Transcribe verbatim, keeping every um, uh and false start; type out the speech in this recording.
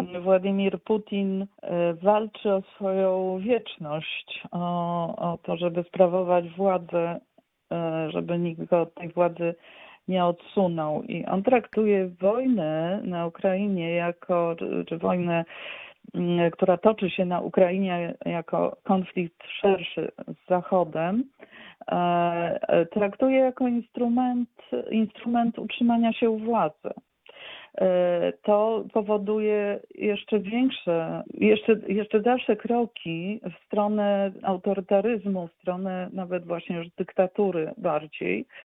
Władimir Putin walczy o swoją wieczność, o, o to, żeby sprawować władzę, żeby nikt go od tej władzy nie odsunął. I on traktuje wojnę na Ukrainie jako, czy, czy wojnę, która toczy się na Ukrainie, jako konflikt szerszy z Zachodem, traktuje jako instrument, instrument utrzymania się u władzy. To powoduje jeszcze większe, jeszcze, jeszcze dalsze kroki w stronę autorytaryzmu, w stronę nawet właśnie już dyktatury bardziej.